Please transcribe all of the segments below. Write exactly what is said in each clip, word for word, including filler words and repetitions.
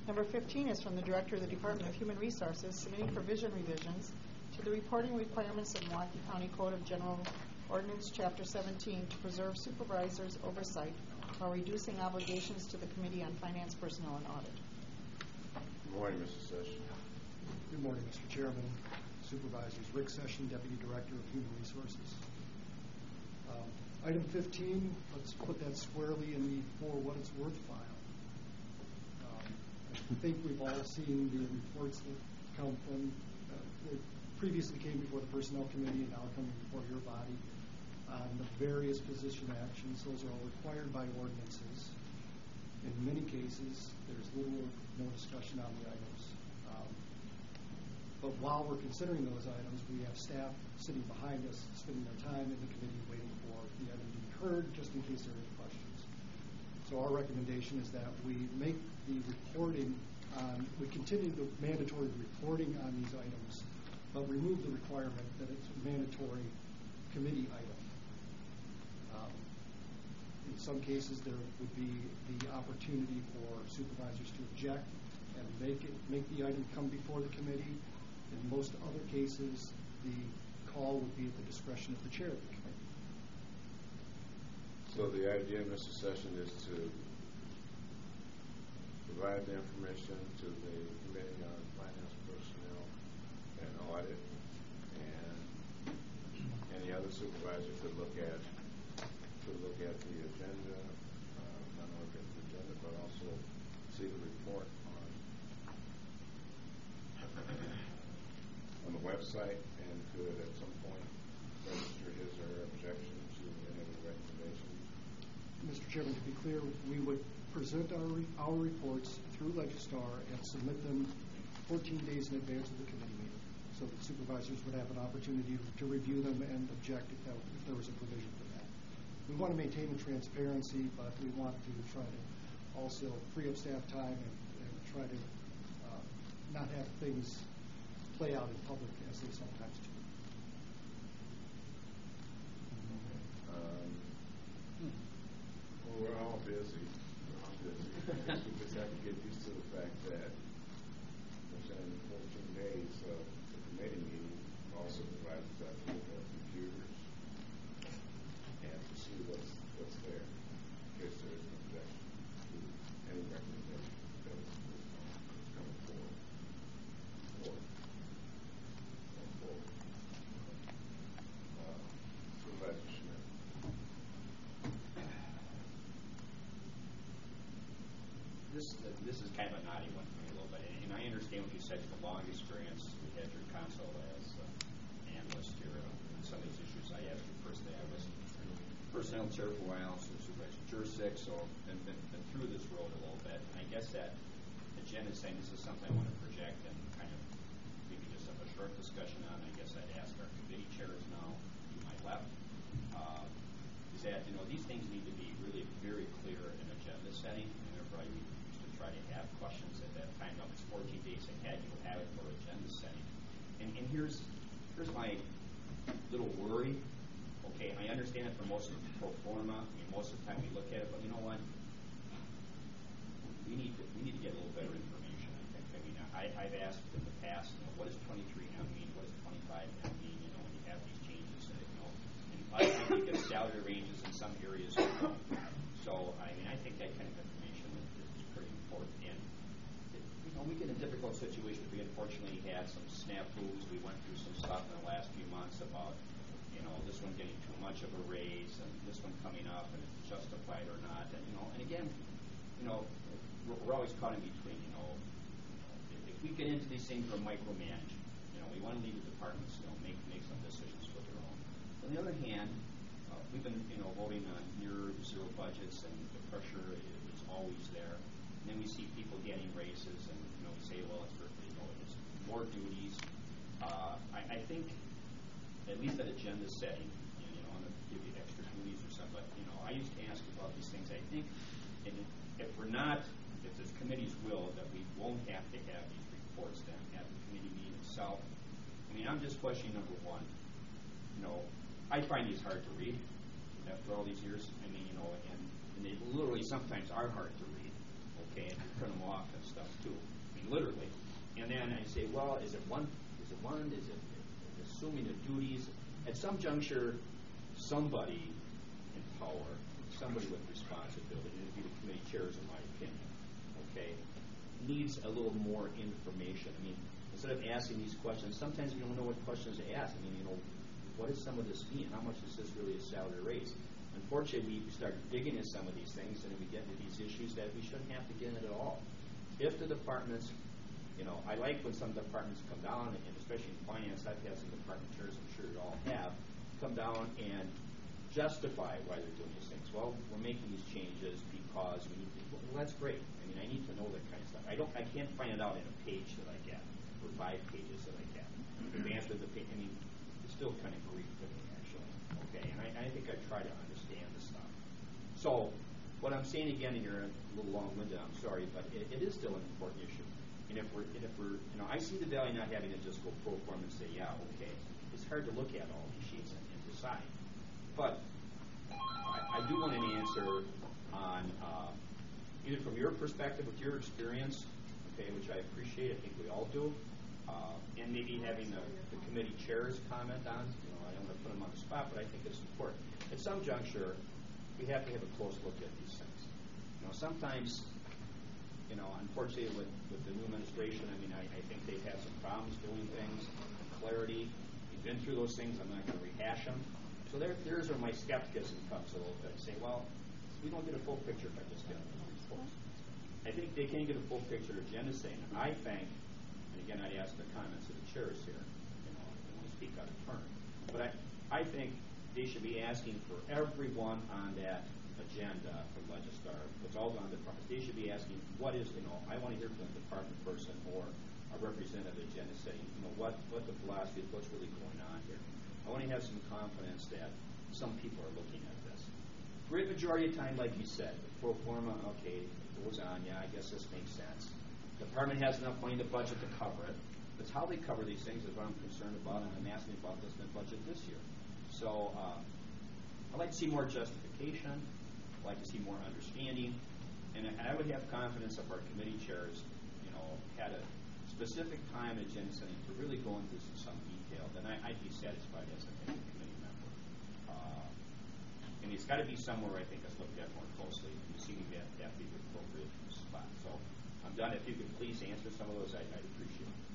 Number fifteen is from the Director of the Department of Human Resources, submitting provision revisions to the reporting requirements of Milwaukee County Code of General Ordinance, Chapter seventeen, to preserve supervisors' oversight while reducing obligations to the Committee on Finance, Personnel, and Audit. Good morning, Mister Session. Good morning, Mister Chairman, Supervisors. Rick Session, Deputy Director of Human Resources. Um, item fifteen, let's put that squarely in the for what it's worth file. Um, I think we've all seen the reports that come from, uh, that previously came before the Personnel Committee and now are coming before your body on the various position actions. Those are all required by ordinances. In many cases, there's little or no discussion on the items. Um, but while we're considering those items, we have staff sitting behind us, spending their time in the committee waiting for the item to be heard, just in case there are any questions. So our recommendation is that we make the reporting on, we continue the mandatory reporting on these items, but remove the requirement that it's a mandatory committee item. Um, in some cases, there would be the opportunity for supervisors to object and make it make the item come before the committee. In most other cases, the call would be at the discretion of the chair of the committee. So the idea, Mister Session, is to provide the information to the Committee on Finance, Personnel, and Audit, and any other supervisor could look at could look at the agenda, uh, not only look at the agenda, but also see the report on on the website, and could at some point register his or her objection to any of the recommendations. Mister Chairman, to be clear, we would present our re our reports through Legistar and submit them fourteen days in advance of the committee meeting, so that supervisors would have an opportunity to review them and object if, that, if there was a provision for that. We want to maintain the transparency, but we want to try to also free up staff time and, and try to uh, not have things play out in public as they sometimes do. Um, well, we're all busy. We're all busy. We just have to get used to the fact that within fourteen days of the committee meeting, all supervisors have to look at computers and to see what's what's there in case there is an objection to any recommendation that is coming forward. forward. Going forward. Uh, Supervisor Schmidt. This this is kind of a naughty one for me a little bit, and I understand what you said. It's a long experience. We had your counsel as uh, analyst here on some of these issues. I asked you personally. I was personnel chair for a while, so supervisor Jur six, so been, been been through this road a little bit. And I guess that the Jen is saying this is something I want to project and kind of maybe just have a short discussion on. I guess I'd ask our committee chairs now to my left. Uh, is that you know these things need to be really very clear in agenda setting, and therefore I used to try to have questions at that time. Now, if it's fourteen days ahead, you'll have it for agenda setting. And, and here's here's my little worry. Okay, I understand it for most of the pro forma. I mean, most of the time we look at it, but you know what? We need to we need to get a little better information. I think. I mean, I, I've asked in the past, you know, what does twenty-three M mean? What does twenty-five M mean? You know, when you have these changes, and, you know, and I think of salary ranges in some areas. You know, so I mean, I think that kind of information is, is pretty important. And it, you know, we get in difficult situations. We unfortunately had some snafus. We went through some stuff in the last few months about, you know, this one getting too much of a raise and this one coming up and it's justified or not. And, you know, and again, you know, we're, we're always caught in between, you know, if, if we get into these things, we're micromanaging. You know, we want to leave the departments, you know, make, make some decisions for their own. On the other hand, uh, we've been, you know, voting on near zero budgets, and the pressure is, is always there. And then we see people getting raises, and, you know, we say, well, it's, you know, it's more duties. Uh, I, I think, at least at agenda setting, you know, you know, I'm going to give you extra duties or something, but, you know, I used to ask about these things. I think and if we're not, if this committee's will, that we won't have to have these reports then at the committee meeting itself. I mean, I'm just questioning number one. You know, I find these hard to read after all these years. I mean, you know, and, and they literally sometimes are hard to read, okay, and you print them off. off and stuff too. I mean, literally. And then I say, well, is it one? Is it one? Is it assuming the duties? At some juncture, somebody in power, somebody with responsibility, and it'd be the committee chairs, in my opinion, okay, needs a little more information. I mean, instead of asking these questions, sometimes we don't know what questions to ask. I mean, you know, what does some of this mean? How much is this really a salary raise? Unfortunately, we start digging into some of these things, and we get into these issues that we shouldn't have to get into at all. If the departments, you know, I like when some departments come down, and especially in finance, I've had some department chairs, I'm sure you all have, come down and justify why they're doing these things. Well, we're making these changes because we need to. Well, that's great. I mean, I need to know that kind of stuff. I don't. I can't find it out in a page that I get, or five pages that I get. The answer to the page. I mean, it's still kind of Greek to me, actually. Okay, and I, I think I try to understand the stuff. So, what I'm saying again here, a little long-winded. I'm sorry, but it, it is still an important issue. And if we're, and if we're, you know, I see the value not having to just go pro forma and say, yeah, okay. It's hard to look at all these sheets and, and decide. But I, I do want an answer on uh, either from your perspective, with your experience, okay, which I appreciate. I think we all do, uh, and maybe having the, the committee chairs comment on. You know, I don't want to put them on the spot, but I think it's important. At some juncture, we have to have a close look at these things. You know, sometimes. You know, unfortunately, with, with the new administration, I mean, I, I think they've had some problems doing things, clarity. We've been through those things. I'm not going to rehash them. So there, there's where my skepticism comes a little bit. I say, well, we don't get a full picture if I just get those reports. I think they can get a full picture of agenda saying, I think, and again, I'd ask the comments of the chairs here. You know, I don't want to speak out of turn. But I, I think they should be asking for everyone on that agenda for Legistar, what's all on the departments. They should be asking, what is, you know, I want to hear from the department person or a representative agenda setting, you know, what, what the philosophy is, what's really going on here. I want to have some confidence that some people are looking at this. Great majority of time, like you said, pro forma, okay, it goes on, yeah, I guess this makes sense. The department has enough money in the budget to cover it. It's how they cover these things is what I'm concerned about, and I'm asking about this in the budget this year. So uh, I'd like to see more justification. I'd like to see more understanding, and I would have confidence if our committee chairs, you know, had a specific time and agenda setting to really go into some detail. Then I, I'd be satisfied as a committee member. Uh, and it's got to be somewhere I think that's looked at more closely. You see, that that be the appropriate spot. So I'm done. If you could please answer some of those, I, I'd appreciate it.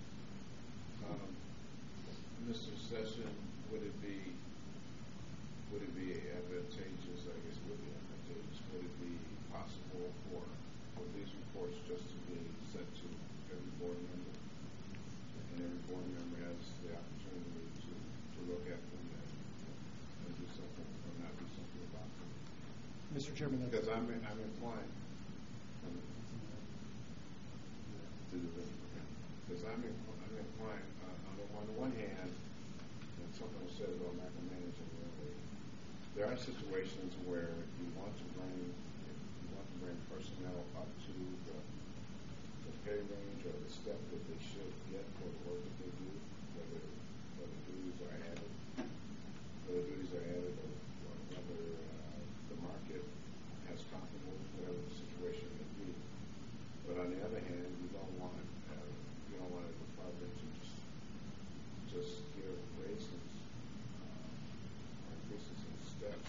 Um, Mister Session, would it be would it be advantageous? I guess it would be advantageous. Would it be possible for for these reports just to be sent to every board member, and every board member has the opportunity to, to look at them and, and do something or not do something about them? Mister Chairman, because I'm I'm inclined um, to do this because I'm in, I'm inclined uh, on, the, on the one hand, and someone said about micromanaging earlier. There are situations where you want to bring you want to bring personnel up to the, the pay range or the step that they should get for the work that they do, whether whether duties are added, whether duties are added, or, or whether uh, the market has comparables, whatever the situation may be. But on the other hand, you don't want uh, you don't want a department to just just give raises uh, or increases in steps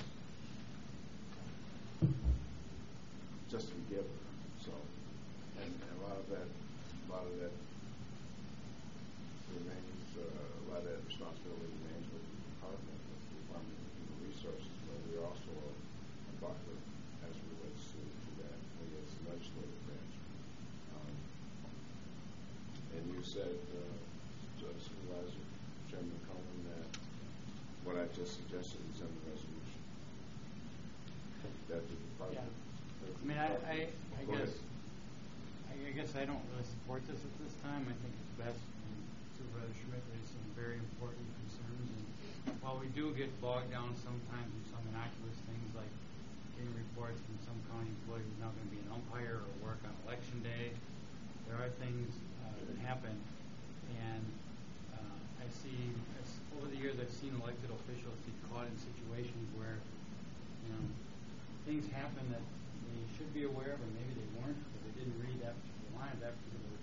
just to be given. So, and, and a lot of that, a lot of that remains, uh, a lot of that responsibility remains with the department, with the Department of Human Resources, but we're also a buffer as it relates to, to that, we as the legislative branch. Um, and you said, uh, Judge Supervisor, Chairman Coleman, that what I just suggested is in the resolution. That the department. Yeah. I mean, I, I, I Go guess, ahead. I, I guess I don't really support this at this time. I think it's best. And Supervisor Schmidt raised some very important concerns, and while we do get bogged down sometimes in some innocuous things like getting reports from some county employee who's not going to be an umpire or work on election day, there are things uh, that happen, and uh, I see over the years I've seen elected officials get caught in situations where, you know, things happen that they should be aware of, or maybe they weren't, but they didn't read that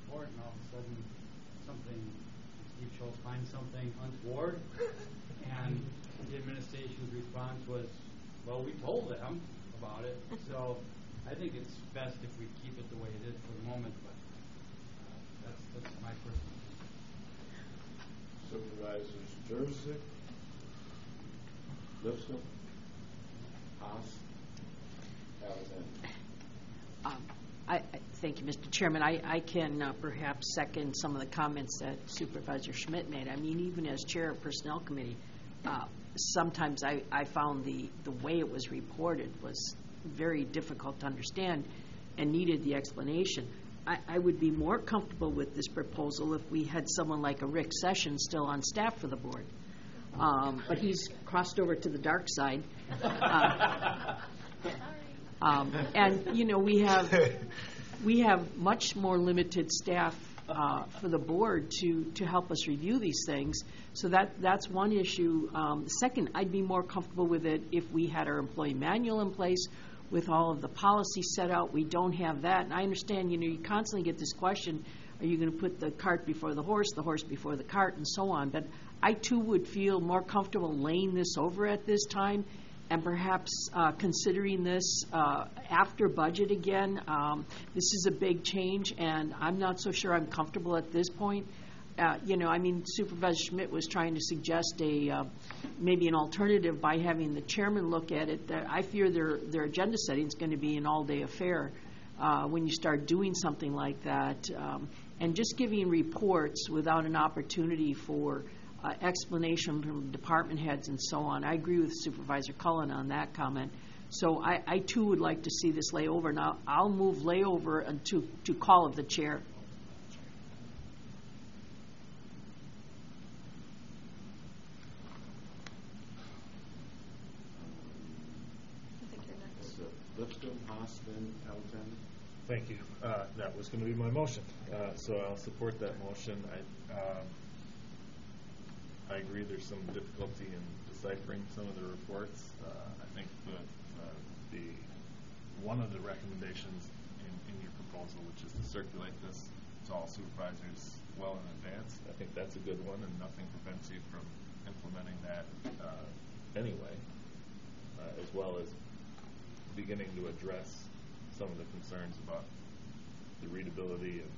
report, and all of a sudden something, Steve Schultz finds something untoward, and the administration's response was, well, we told them about it. So I think it's best if we keep it the way it is for the moment, but uh, that's, that's my personal opinion. Supervisors Jurassic, Lipscomb, Haas, Alexander. Um, I, I, thank you, Mister Chairman. I, I can uh, perhaps second some of the comments that Supervisor Schmidt made. I mean, even as chair of Personnel Committee, uh, sometimes I, I found the, the way it was reported was very difficult to understand and needed the explanation. I, I would be more comfortable with this proposal if we had someone like a Rick Sessions still on staff for the board. Um, but he's crossed over to the dark side. Uh, um, and, you know, we have we have much more limited staff uh, for the board to, to help us review these things. So that that's one issue. Um, second, I'd be more comfortable with it if we had our employee manual in place with all of the policies set out. We don't have that. And I understand, you know, you constantly get this question, are you going to put the cart before the horse, the horse before the cart, and so on. But I, too, would feel more comfortable laying this over at this time and perhaps uh, considering this uh, after budget again. Um, this is a big change, and I'm not so sure I'm comfortable at this point. Uh, you know, I mean, Supervisor Schmidt was trying to suggest a uh, maybe an alternative by having the chairman look at it. That I fear their their agenda setting is going to be an all-day affair uh, when you start doing something like that, um, and just giving reports without an opportunity for uh, explanation from department heads and so on. I agree with Supervisor Cullen on that comment. So I, I too would like to see this layover. Now I'll move layover to to call of the chair. Lipscomb, Haas, then Alexander. Thank you. Uh, that was going to be my motion, uh, so I'll support that motion. I, um, I agree there's some difficulty in deciphering some of the reports. Uh, I think that uh, the one of the recommendations in, in your proposal, which is to circulate this to all supervisors well in advance, I think that's a good one, and nothing prevents you from implementing that uh, anyway, uh, as well as beginning to address some of the concerns about the readability of,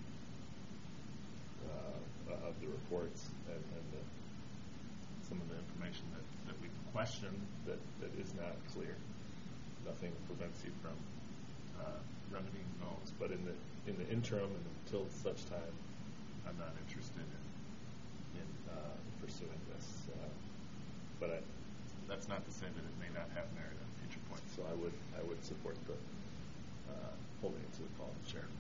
uh, of the reports and, and the, some of the information that, that we question that, that is not clear. Nothing prevents you from uh, remedying those, but in the in the interim and until such time, I'm not interested in, in uh, pursuing this. Uh, but I, that's not to say that it may not have merit at a future point. So I would I would support the uh, holding it to the call of the chair.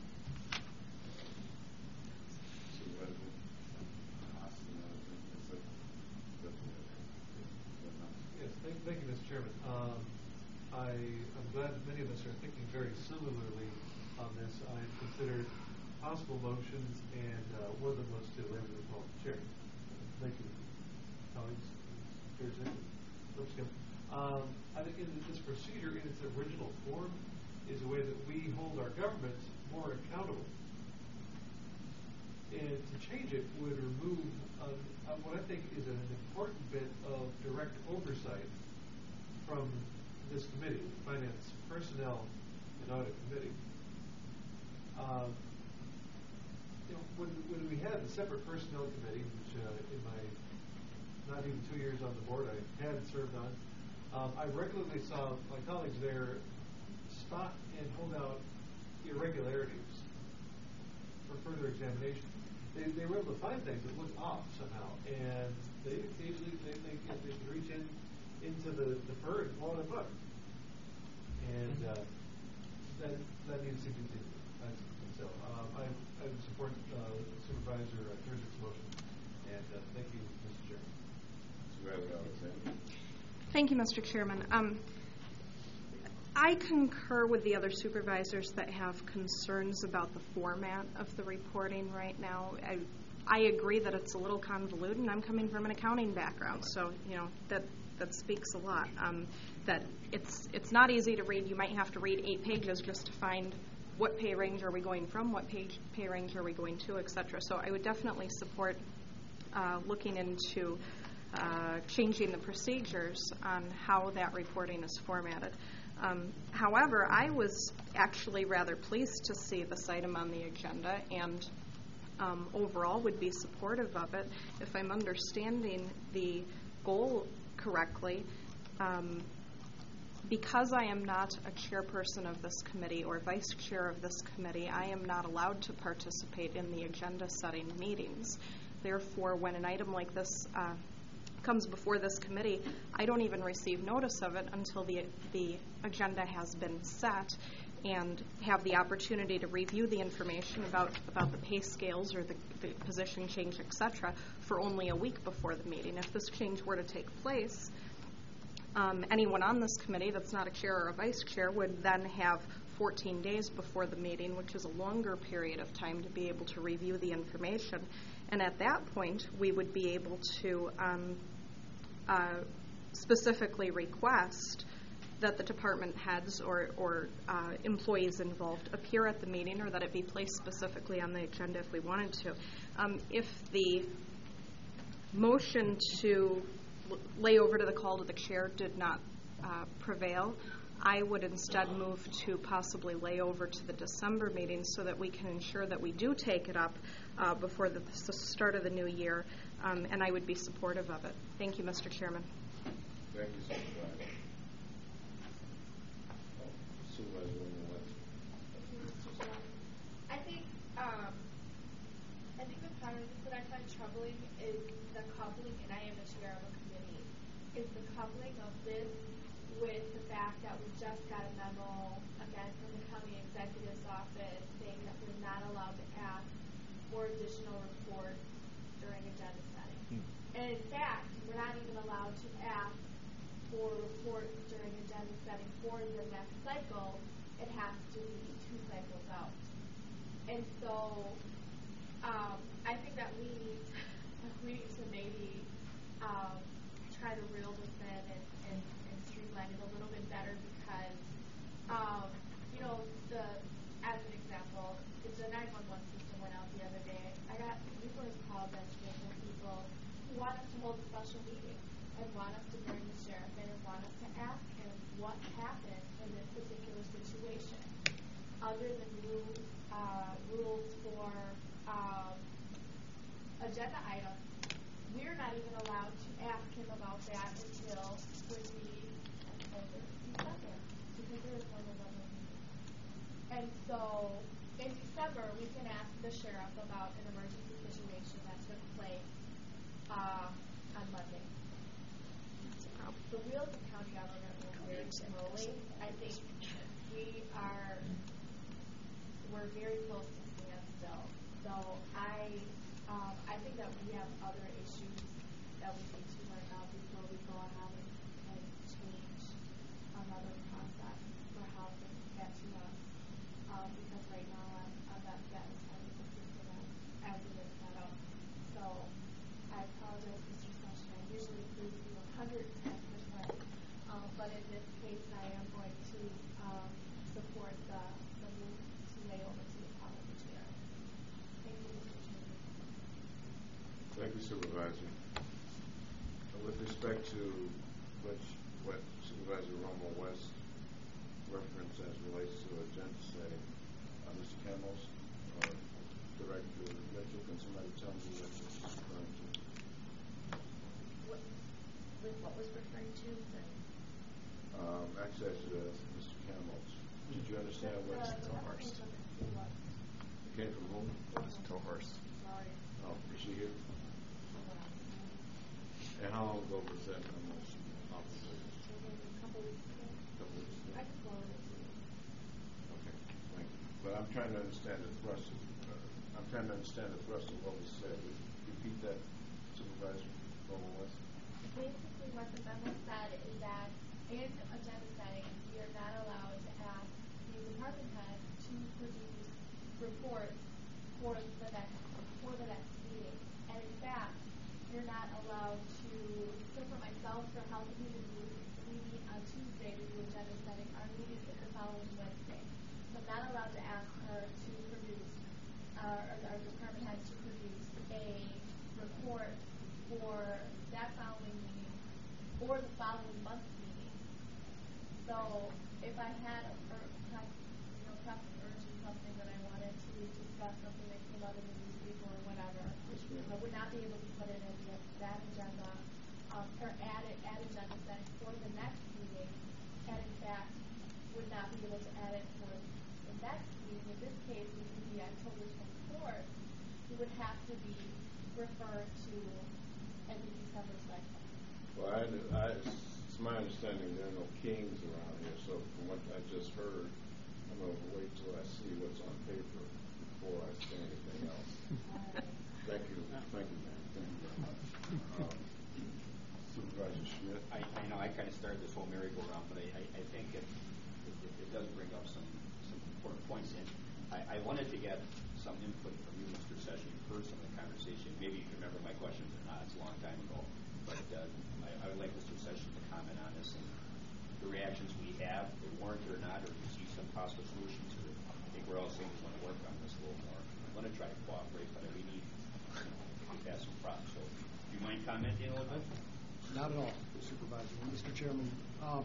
Yes, thank, thank you, Mister Chairman. Um, I, I'm glad that many of us are thinking very similarly on this. I considered possible motions, and uh, one of them was to waive the call of the chair. Thank you, colleagues. Chair Lipscomb. Um, I think in this procedure, in its original form, is a way that we hold our government more accountable. And to change it would remove uh, uh, what I think is an important bit of direct oversight from this committee, the Finance, Personnel, and Audit Committee. Um, you know, when, when we had the separate Personnel Committee, which uh, in my not even two years on the board I had served on, um, I regularly saw my colleagues there stop and hold out irregularities for further examination. They, they were able to find things that looked off somehow, and they occasionally they, they, they could reach in into the, the fur and pull it up. And uh, that that needs to continue. I, so um, I, I would support uh, Supervisor uh, Turcic's motion, and uh, thank you, Mister Chairman. Supervisor Alexander. Thank you, Mister Chairman. Um, I concur with the other supervisors that have concerns about the format of the reporting right now. I, I agree that it's a little convoluted, and I'm coming from an accounting background, so you know that that speaks a lot. Um, that it's it's not easy to read. You might have to read eight pages just to find what pay range are we going from, what pay, pay range are we going to, et cetera. So I would definitely support uh, looking into uh, changing the procedures on how that reporting is formatted. Um, however, I was actually rather pleased to see this item on the agenda, and um, overall would be supportive of it. If I'm understanding the goal correctly, um, because I am not a chairperson of this committee or vice chair of this committee, I am not allowed to participate in the agenda setting meetings. Therefore, when an item like this uh, comes before this committee, I don't even receive notice of it until the the agenda has been set and have the opportunity to review the information about, about the pay scales or the, the position change, et cetera, for only a week before the meeting. If this change were to take place, um, anyone on this committee that's not a chair or a vice chair would then have fourteen days before the meeting, which is a longer period of time to be able to review the information. And at that point, we would be able to um, uh, specifically request that the department heads or, or uh, employees involved appear at the meeting, or that it be placed specifically on the agenda if we wanted to. Um, if the motion to l- lay over to the call to the chair did not uh, prevail, I would instead move to possibly lay over to the December meeting so that we can ensure that we do take it up uh, before the, the start of the new year, um, and I would be supportive of it. Thank you, Mister Chairman. Thank you, Supervisor. Supervisor Woman, I think um, I think the part of this that I find troubling is the coupling, and I am the chair of a committee, is the coupling of this with the fact that we just got a memo, again, from the county executive's office saying that we're not allowed to ask for additional reports during agenda setting. Hmm. And in fact, we're not even allowed to ask for reports during agenda setting for the next cycle. It has to be two cycles out. And so um, I think that we need, we need to maybe um, try to reel this in and, and, and streamline it a little bit better, because, um, you know, the as an example, the nine one one system went out the other day. I got numerous calls yesterday from people who want us to hold a special meeting and want us to bring the sheriff in and want us to ask him what happened in this particular situation. Other than rules, uh, rules for um, agenda items, we're not even allowed to ask him about that until the October, December, because there is one November meeting. And so in December, we can ask the sheriff about an emergency situation that took place uh, on Monday. The wheels of county government will very slowly. I think we are, we're very close to standstill. So I, um, I think that we have other issues that we need to work out before we go ahead and, and change another process for how things get to us. Um, because right now I'm, I'm not satisfied with the system as, as it is set up. So I apologize, Mister Session. I usually please you one hundred ten percent. Um, but in this case, I am going to um, support the, the move to lay over to the call of the chair. Thank you, Mister Chairman. Thank you, Supervisor. With respect to which, what Supervisor Romo West referenced as relates to agenda setting, uh, Mister Campbell's, uh, Director Mitchell, can somebody tell me what this is referring to? What, with what was referring to? The Um, actually, I should ask Mister Campbell's. Did you understand what? the, the Tohorst. It came from whom? Tohorst. Sorry. Oh, is she here? And how long ago was that motion? A couple weeks ago. Couple weeks ago. I can forward it to you. Okay, thank you. But I'm trying to understand the thrust of, uh, I'm trying to understand the thrust of what was said. Would you repeat that, Supervisor Romo West? Basically, what the memo said is that in agenda setting, we are not allowed to ask the department head to produce reports for the next for the next meeting. And in fact, you're not allowed to. So for myself, for Health and Human Use, we meet on Tuesday to do agenda setting. Our meeting is the following Wednesday. So I'm not allowed to ask her to produce, uh, or our department head to produce a report for that following meeting or the following month's meeting. So if I had a per, you know, press urge or something that I wanted to discuss, something that came out in the newspaper or whatever, I would not be able to put it in the, that agenda, um, or add it, add agenda setting for the next meeting, and in fact, would not be able to add it for the next meeting. In this case, it would be October twenty-fourth, it would have to be referred to at the December cycle. Well, I, I, it's my understanding there are no kings around here, so from what I just heard, I'm going to wait till I see what's on paper before I say anything else. Thank you. Thank you, man. Thank you very much. Um, Supervisor Schmidt. I, I know I kind of started this whole merry-go-round, but I, I, I think it, it, it does bring up some, some important points. And I, I wanted to get some input from you, Mister Session. You've heard some of the conversation. Maybe you can remember my questions or not. It's a long time ago. But uh, I, I would like Mister Session to comment on this and the reactions we have, the warrant or not, or you see some possible solution to it. I think we're all saying we want to work on this a little more. I want to try to cooperate, but we need to have some props. So do you mind commenting a little bit? Not at all, Supervisor. Mister Chairman, um,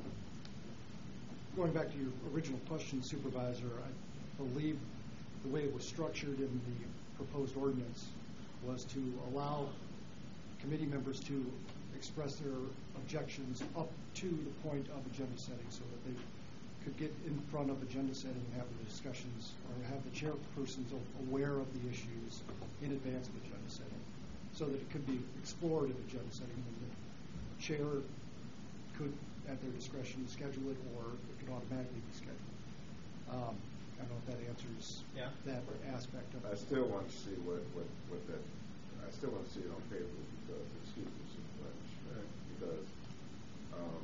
going back to your original question, Supervisor, I believe the way it was structured in the proposed ordinance was to allow committee members to express their objections up to the point of agenda setting so that they could get in front of agenda setting and have the discussions or have the chairpersons aware of the issues in advance of agenda setting so that it could be explored at agenda setting and the chair could, at their discretion, schedule it or it could automatically be scheduled. Um, I don't know if that answers yeah. that aspect of it. I still want to see what, what, what that, I still want to see it on paper because, excuse me, Supervisor Schmidt, because um,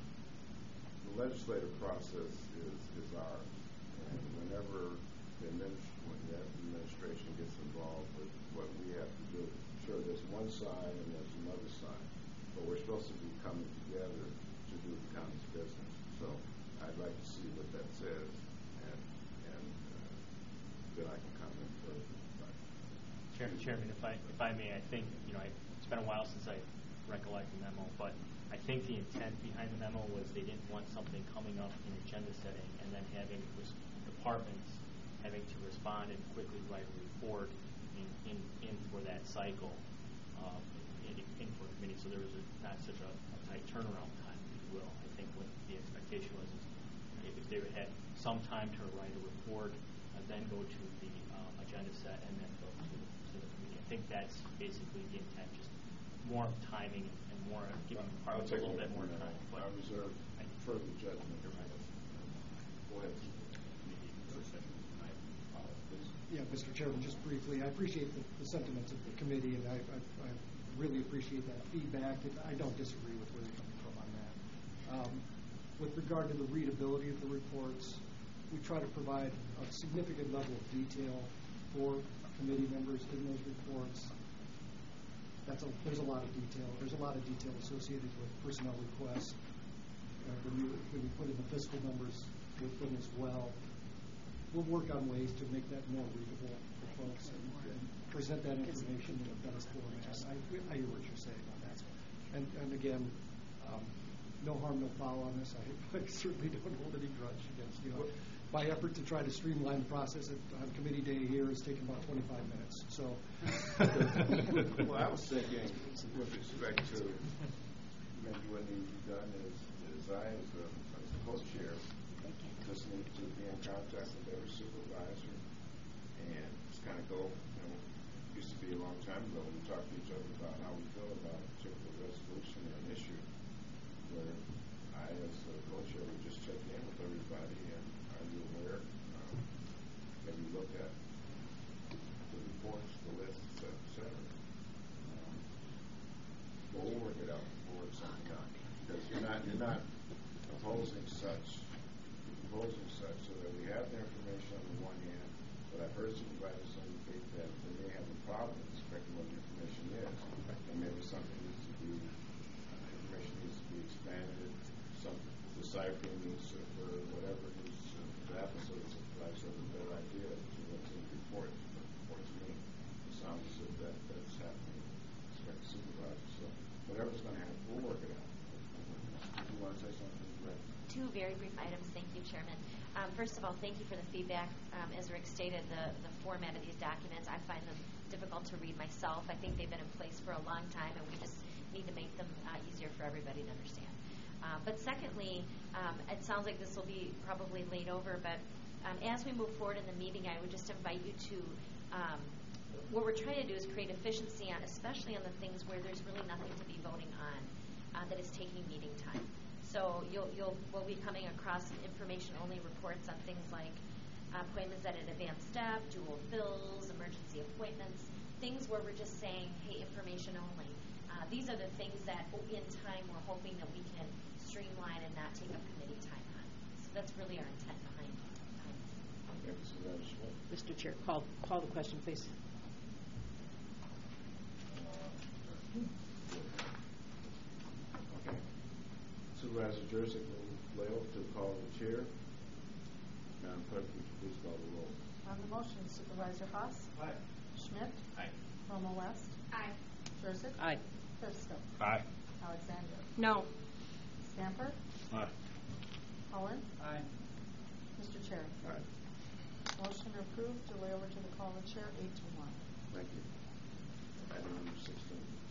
the legislative process is, is ours. And whenever the, administ- when the administration gets involved with what we have to do, sure, there's one side and there's another side, but we're supposed to be coming together to do the county's business. So I'd like to see what that says, and, and uh, then I can comment further. Chairman, Chairman, if I if I may, I think you know I, it's been a while since I recollect the memo, but I think the intent behind the memo was they didn't want something coming up in agenda setting and then having res- departments having to respond and quickly write a report in in, in for that cycle um, in, in for a committee. So there was a, not such a, a tight turnaround time, if you will. I think what the expectation was is if, if they had some time to write a report and then go to the uh, agenda set and then go to, to the committee. I think that's basically the intent, just more timing and more giving departments a little bit more time. I reserve further judgment. Go ahead. Yeah, Mister Chairman, just briefly, I appreciate the, the sentiments of the committee, and I, I, I really appreciate that feedback. And I don't disagree with where you're coming from on that. Um, with regard to the readability of the reports, we try to provide a significant level of detail for committee members in those reports. That's a, there's a lot of detail. There's a lot of detail associated with personnel requests. Uh, when, you, when you put in the fiscal numbers with them as well, we'll work on ways to make that more readable for folks and, and present that information in a better format. I, I hear what you're saying on that. And, and again, um, no harm, no foul on this. I, I certainly don't hold any grudge against you. My effort to try to streamline the process at, on committee day here has taken about twenty-five minutes. So, well, I was thinking with respect to maybe what needs to be done is, is I, as a, as a co-chair, just need to be in contact with every supervisor and just kind of go, you know, it used to be a long time ago when we talked to each other about how we feel about a particular resolution or an issue, where I, as a co-chair, would just check in with everybody and are you aware? Um, have you looked at the reports, the lists, et cetera? Um, well, we'll work it out. We'll work something out because you're not you're not opposing such. proposing such so that we have the information on the one hand, but I've heard supervisors indicate that they may have a problem with respect to what the information is, and maybe something needs to be, uh, information needs to be expanded, some deciphering needs to occur, whatever needs to happen so it's a like I said, a better idea to what's in the report, but report to me. It sounds as if that, that's happening, expect supervisor, so whatever's gonna happen, we'll work it out. Did you wanna say something, Greg? Two very brief items. Thank you, Chairman. Um, first of all, thank you for the feedback. Um, as Rick stated, the, the format of these documents, I find them difficult to read myself. I think they've been in place for a long time, and we just need to make them uh, easier for everybody to understand. Uh, but secondly, um, it sounds like this will be probably laid over, but um, as we move forward in the meeting, I would just invite you to, um, what we're trying to do is create efficiency on, especially on the things where there's really nothing to be voting on, uh, that is taking meeting time. So you'll, you'll, we'll be coming across some information-only reports on things like uh, appointments at an advanced step, dual fills, emergency appointments, things where we're just saying, hey, information only. Uh, these are the things that, in time, we're hoping that we can streamline and not take up committee time on. So that's really our intent behind it. Thank you, Supervisor Schmidt. Mister Chair, call, call the question, please. Okay. Supervisor Jurassic will lay off to call the chair. Madam Clerk, would you please call the roll? On the motion, Supervisor Haas? Aye. Schmidt? Aye. Romo West? Aye. Jurassic? Aye. Christo? Aye. Alexander? No. Stamper? Aye. Cullen? Aye. Mister Chair? Aye. Motion approved to lay over to the call of the chair, eight to one. Thank you. Item number sixteen.